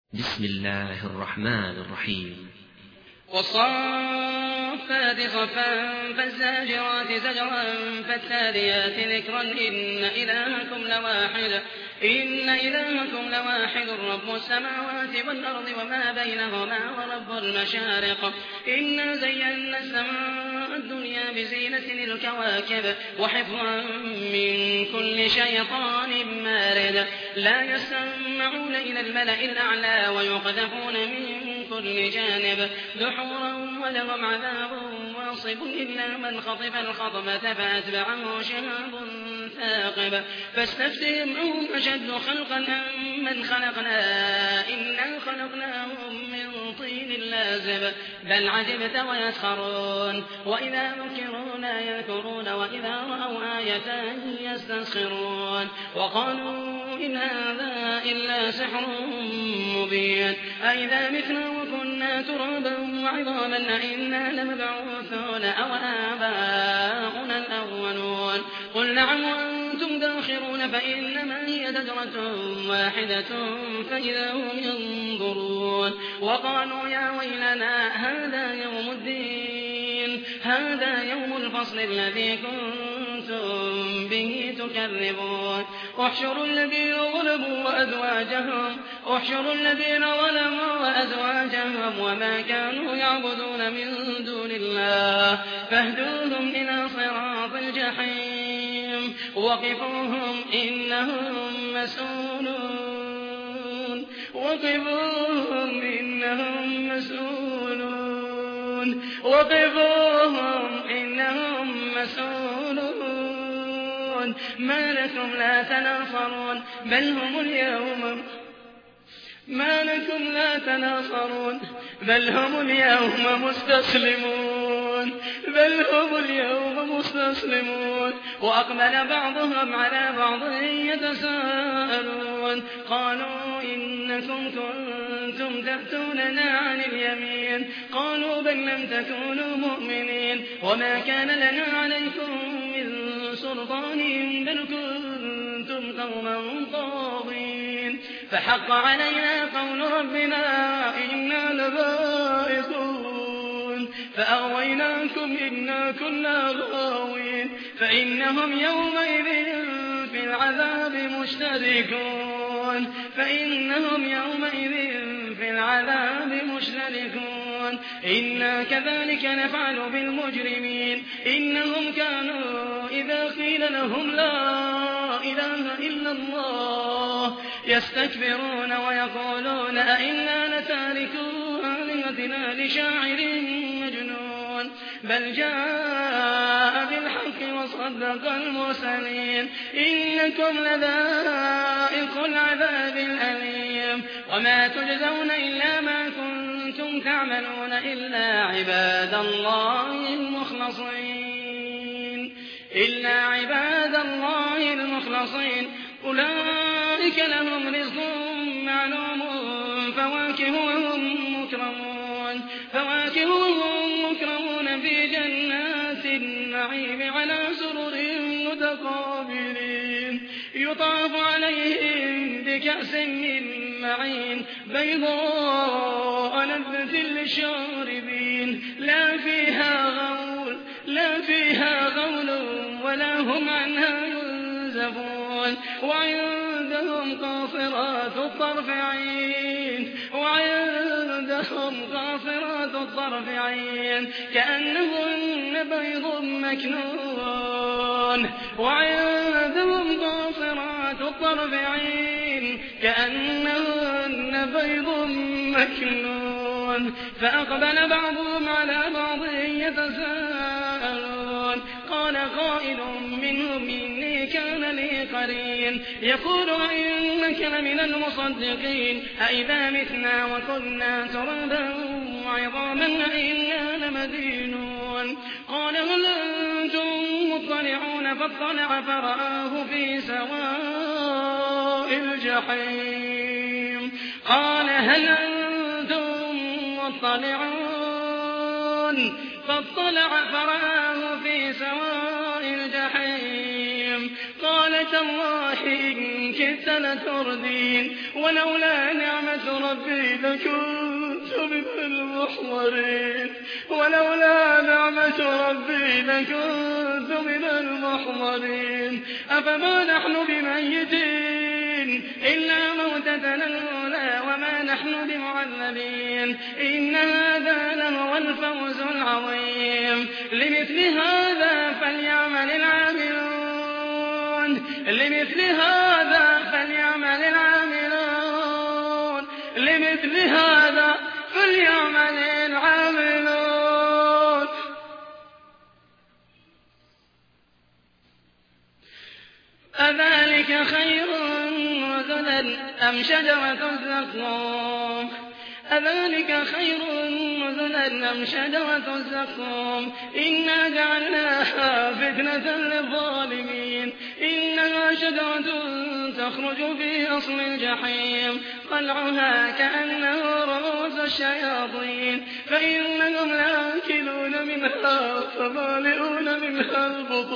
بسم الله الرحمن الرحيم. والصافات صفا فالزاجرات زجرا فالتاليات ذكرا إن إلهكم لواحد رب السماوات والأرض وما بينهما ورب المشارق إنا زينا السماء الدنيا بزينة الكواكب وحفظا من كل شيطان مارد لا يسمعون إلى الملأ الأعلى ويقذفون من كل جانب دحورا ولهم عذاب واصب إلا من خطف الخطمة فأتبعه شهاب ثاقب فاستفتهم أهم أشد خلقا أم من خلقنا إنا خلقناهم من طين لازب بل عجبت ويسخرون وإذا ذكروا لا يذكرون وإذا رأوا آية يستسخرون وقالوا إن هذا إلا سحر مبين أئذا متنا وكنا ترابا وعظاما أئنا لمبعوثون أو آباؤنا الأولون قل نعم وأنتم داخرون فإنما هي زجرة واحدة فإذا هم ينظرون وقالوا يا ويلنا هذا يوم الدين هذا يوم الفصل الذي كنتم به تكذبون احشروا الذين ظلموا وأزواجهم وما كانوا يعبدون من دون الله فاهدوهم إلى صراط الجحيم وقفوهم إنهم مسؤولون ما لكم لا تناصرون بل هم اليوم مستسلمون وأقبل بعضهم على بعض يتساءلون قالوا إنكم كنتم تأتوننا عن اليمين قالوا بل لم تكونوا مؤمنين وما كان لنا عليكم من سلطان بل كنتم قوما طاغين فحق علينا قول ربنا إنا لذائقون فأغويناكم إنا كنا غاوين فإنهم يومئذ في العذاب مشتركون إنا كذلك نفعل بالمجرمين إنهم كانوا إذا قيل لهم لا إله إلا الله يستكبرون ويقولون أئنا لتاركو آلهتنا لشاعر مجنون بل جاء بالحق وصدق المرسلين إنكم لذائقو العذاب الأليم وما تجزون إلا ما كنتم تعملون إلا عباد الله المخلصين أولئك لهم رزق معلوم فواكه وهم مكرمون في جنات النعيم على سرر متقابلين يطاف عليهم بكأس من معين بيضاء لذة للشاربين لا فيها غول ولا هم عنها ينزفون وعندهم قاصرات الطرف عين كأنهن بيض مكنون فأقبل بعضهم على بعض يتساءلون قال قائل منهم إني كان لي قرين يقول إنك لمن المصدقين أئذا متنا وكنا ترابا وعظاما أئنا لمدينون قال هل أنتم مطلعون فاطلع فرآه في سواء الجحيم قال هل أنتم مطلعون فاطلع فرآه في سواء الجحيم قال تالله إن كدت لتردين ولولا نعمة ربي لكنت من المحضرين أفما نحن بميتين إلا موتتنا الأولى وما نحن بمعذبين إن هذا لهو الفوز العظيم لمثل هذا فليعمل العاملون أذلك خير نزلا أم شجرة الزقوم إنا جعلناها فتنة للظالمين إنها شجرة تخرج في أصل الجحيم طلعها كأنه رؤوس الشياطين فإنهم لآكلون منها فمالئون منها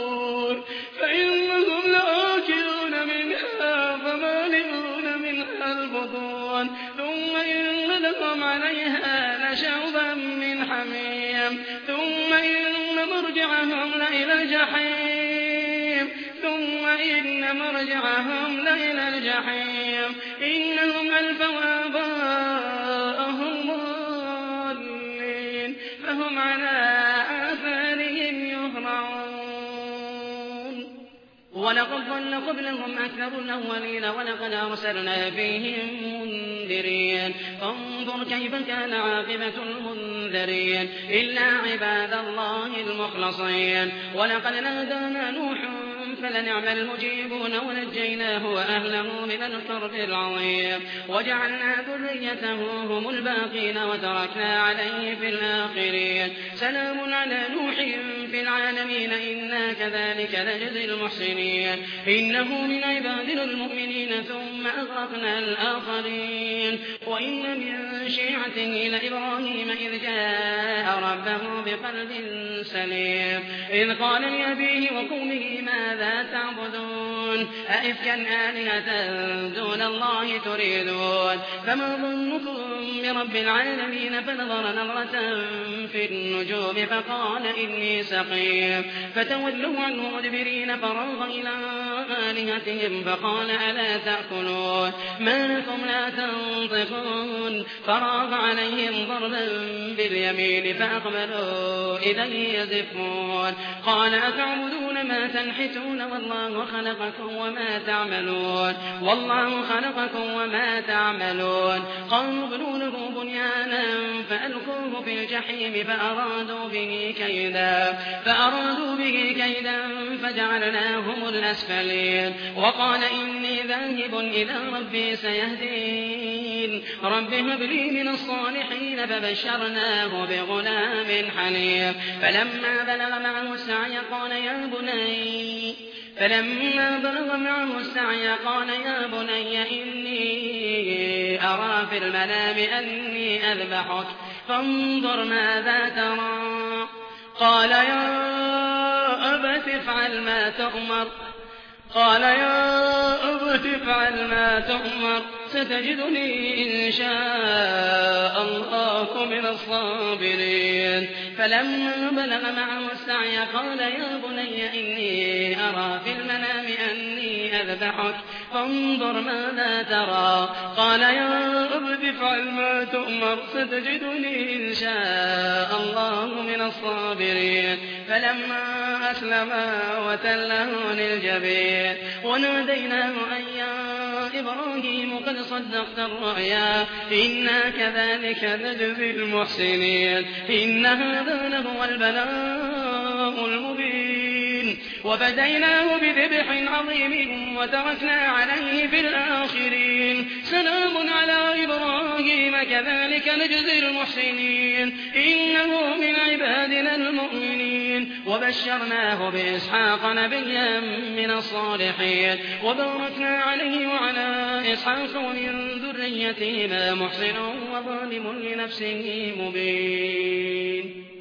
البطون ثم إن لهم عليها لشوبا من حميم ثم إن مرجعهم لإلى الجحيم إنهم ألفوا آباءهم ضالين فهم على آثارهم يهرعون ولقد ضل قبلهم أكثر الأولين ولقد أرسلنا فيهم منذرين فانظر كيف كان عاقبة المنذرين إلا عباد الله المخلصين ولقد نادانا نوح فلنعم المجيبون ونجيناه وأهله من الكرب العظيم وجعلنا ذريته هم الباقين وتركنا عليه في الآخرين سلام على نوح في العالمين إنا كذلك نجزي المحسنين إنه من عبادنا المؤمنين ثم أغرقنا الآخرين وإن من شيعته لإبراهيم إذ جاء ربه بقلب سليم إذ قال لأبيه وقومه ماذا تعبدون أئفكا آلهة دون الله تريدون فما ظنكم برب العالمين فنظر نظرة في النجوم فقال إني سقيم فتولوا عنه مدبرين فراغ إلى آلهتهم فقال ألا تأكلون ما لكم لا تنطقون فراغ عليهم ضربا باليمين فأقبلوا إليه يزفون قال أتعبدون ما تنحتون والله خلقكم وما تعملون قالوا ابنوا له بنيانا فألقوه في الجحيم فأرادوا به كيدا فجعلناهم الأسفلين وقال إني ذاهب إلى ربي سيهدين رب هب لي من الصالحين فبشرناه بغلام حليم فلما بلغ معه السعي قال يا بني إني أرى في المنام أني أذبحك فانظر ماذا ترى قال يا أبت افعل ما تؤمر ستجدني إن شاء الله من الصابرين فلما بلغ معه السعي قال يا بني إني أرى في المنام أني أذبحك فانظر ماذا ترى قال يا أبت افعل ما تؤمر ستجدني إن شاء الله من الصابرين فلما أسلما وتله للجبين وناديناه أن يا إبراهيم قد صدقت الرؤيا إنا كذلك نجزي المحسنين إن هذا لهو البلاء المبين وفديناه بذبح عظيم وتركنا عليه في الآخرين سلام على إبراهيم كذلك نجزي المحسنين إنه من عبادنا المؤمنين وبشرناه بإسحاق نبيا من الصالحين وباركنا عليه وعلى إسحاق ومن ذريتهما محسن وظالم لنفسه مبين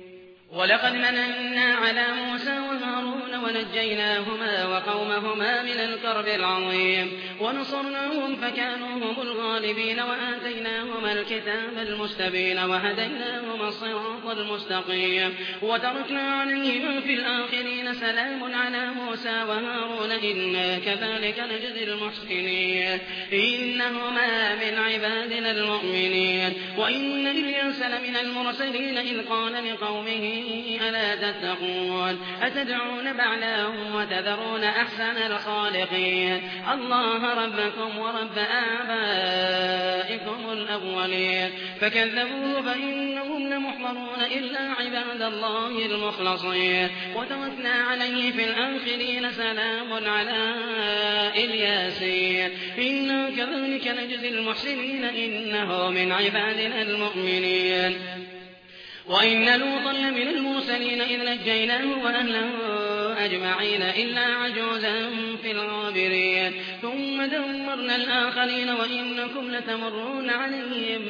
ولقد مننا على موسى وهارون ونجيناهما وقومهما من الكرب العظيم ونصرناهم فكانوا هم الغالبين وآتيناهما الكتاب المستبين وهديناهما الصراط المستقيم وتركنا عليهما في الآخرين سلام على موسى وهارون إنا كذلك نجزي المحسنين إنهما من عبادنا المؤمنين وإن إلياس لمن المرسلين إذ قال لقومه ألا تتقون أتدعون بعلا وتذرون أحسن الخالقين الله ربكم ورب آبائكم الأولين فكذبوه فإنهم لمحضرون إلا عباد الله المخلصين وتركنا عليه في الآخرين سلام على الياسين إنا كذلك نجزي المحسنين إنه من عبادنا المؤمنين وإن لوطا لمن المرسلين إذ نجيناه وأهله أجمعين إلا عجوزا في الغابرين ثم دمرنا الآخرين وإنكم لتمرون عليهم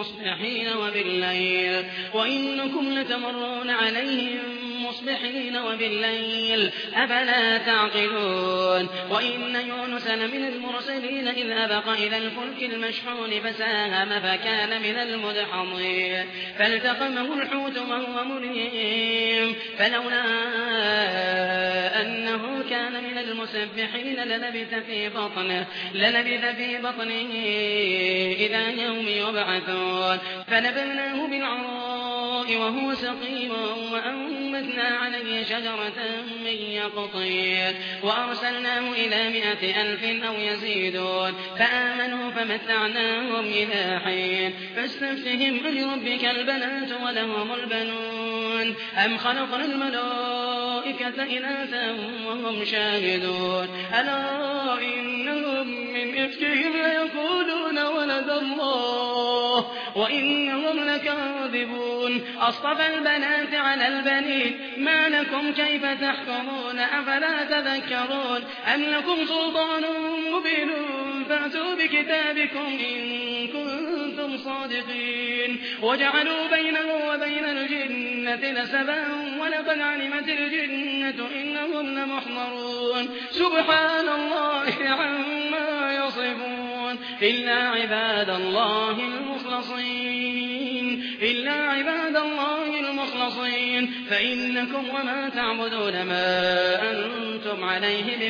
مصبحين وبالليل أفلا تعقلون وإن يونس لمن المرسلين إذ أبق إلى الفلك المشحون فساهم فكان من المدحضين فالتقمه الحوت وهو مليم فلولا أنه كان من المسبحين للبث في بطنه إلى يوم يبعثون فنبذناه بالعراء وهو سقيم وأنبتنا عليه شجرة من يقطين وأرسلناه إلى 100,000 أو يزيدون فآمنوا فمتعناهم إلى حين فاستفتهم ألربك البنات ولهم البنون أم خلقنا الملائكة إناثا وهم شاهدون ألا إنهم من إفكهم ليقولون ولد الله وإنهم لكاذبون أصطفى البنات على البنين ما لكم كيف تحكمون أفلا تذكرون أم لكم سلطان مبين فأتوا بكتابكم إن كنتم صادقين وجعلوا بينه وبين الجنة نسبا ولقد علمت الجنة إنهم لمحضرون سبحان الله عما يصفون إلا عباد الله المخلصين فإنكم وما تعبدون ما أنتم عليه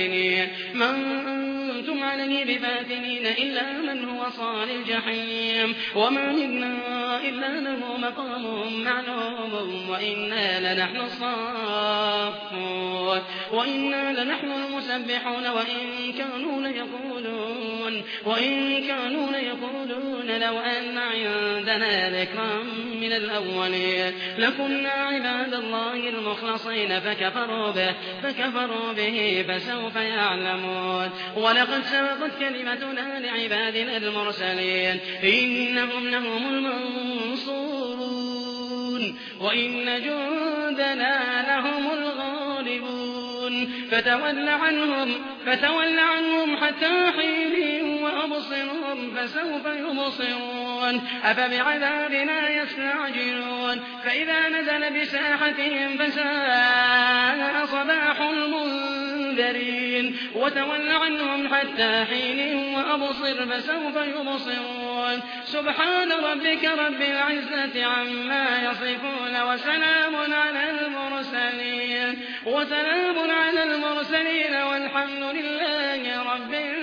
بفاتنين إلا من هو صال الجحيم وما منا إلا له مقام معلوم وإنا لنحن الصافون وإنا لنحن المسبحون وإن كانوا ليقولون لو أن عندنا ذكرا من الأولين لكنا عباد الله المخلصين فكفروا به فسوف يعلمون ولقد سبقت كلمتنا لعبادنا المرسلين إنهم لهم المنصورون وإن جندنا لهم الغالبون فتول عنهم حتى حين وأبصرهم فسوف يبصرون أفبعذابنا يستعجلون فإذا نزل بساحتهم فساء صباح المنذرين وتول عنهم حتى حين وأبصر فسوف يبصرون سبحان ربك رب العزة عما يصفون وسلام على المرسلين والحمد لله رب العالمين.